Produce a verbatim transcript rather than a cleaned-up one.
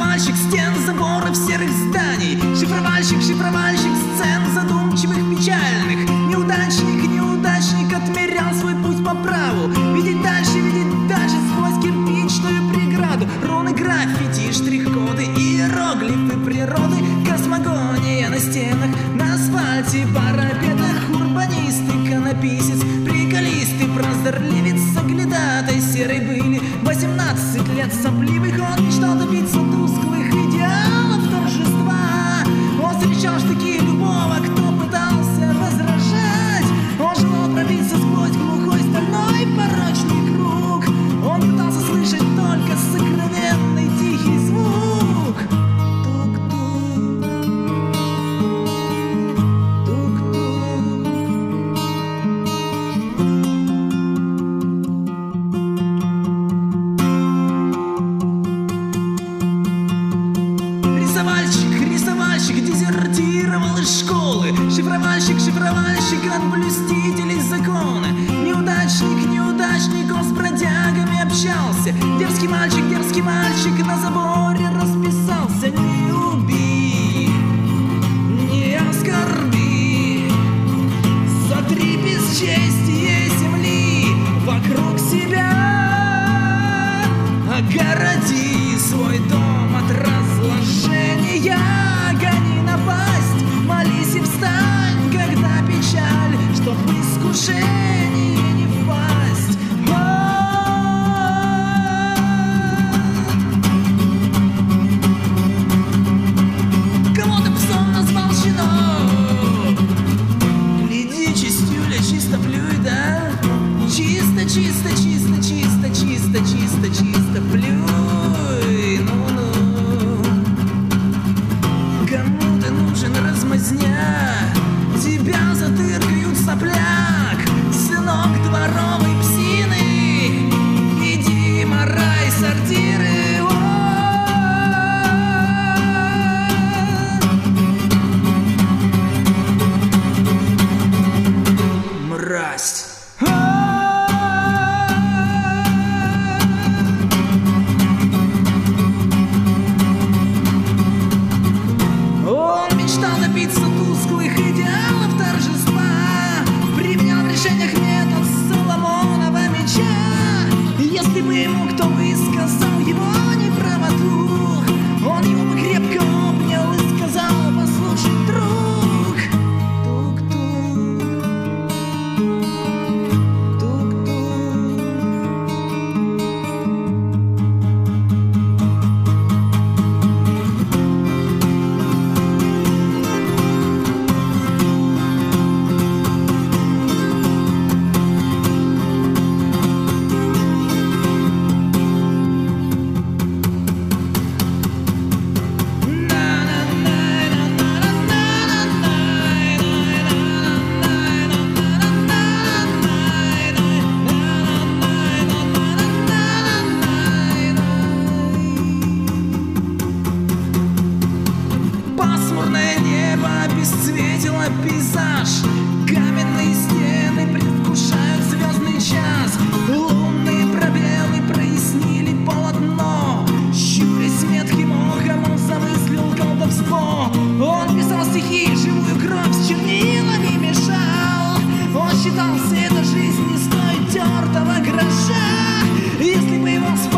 Шифровальщик стен, заборов, серых зданий. Шифровальщик, шифровальщик сцен задумчивых, печальных. Неудачник, неудачник отмерял свой путь по праву. Видеть дальше, видеть дальше сквозь кирпичную преграду. Руны, граффити, штрих-коды, иероглифы природы. Космогония на стенах, на асфальте, парапетах. Урбанист, иконописец, приколисты, прозорливец, соглядатай серой были. Восемнадцать лет сопливых он мечтал добиться тусклых идеалов торжества. Он встречал штыки любого, кто пытался возражать. Он желал пробиться сквозь глухой стальной порочный круг. Он пытался слышать только сокровенный тихий звук. Тук-тук, тук-тук. Рисовальщик, рисовальщик дезертировал из школы. Шифровальщик, шифровальщик от блюстителей закона. Неудачник, неудачник, он с бродягами общался. Дерзкий мальчик, дерзкий мальчик на заборе расписался. Не убей, не оскорби, сотри бесчестие земли вокруг себя. Огороди свой дом от разложения. Гони напасть, молись и встань, когда печаль, чтоб в искушение не впасть. Кого ты псом назвал, щенок? Гляди, чистюля, чисто плюй, да? Чисто, чисто, чисто, чисто, чисто, чисто, чисто плюй. Ну-ну. Кому ты нужен, размазня? Тебя затыркают сопляк, сынок дворовой псины. Иди, морай, сортиры. О! Мразь. Он мечтал добиться тусклых идеалов торжества. Применял в решениях метод Соломонова меча. Если бы ему кто высказал его неправоту, он его бы крепко обнял и сказал: послушай, друг. Тук-тук, тук-тук. Пасмурное небо обесцветило пейзаж. Каменные стены предвкушают звездный час. Лунные пробелы прояснили полотно. Щурясь метким оком, он замыслил колдовство. Он писал стихи, живую кровь с чернилами мешал. Он считал, вся эта жизнь не стоит тертого гроша. Если бы его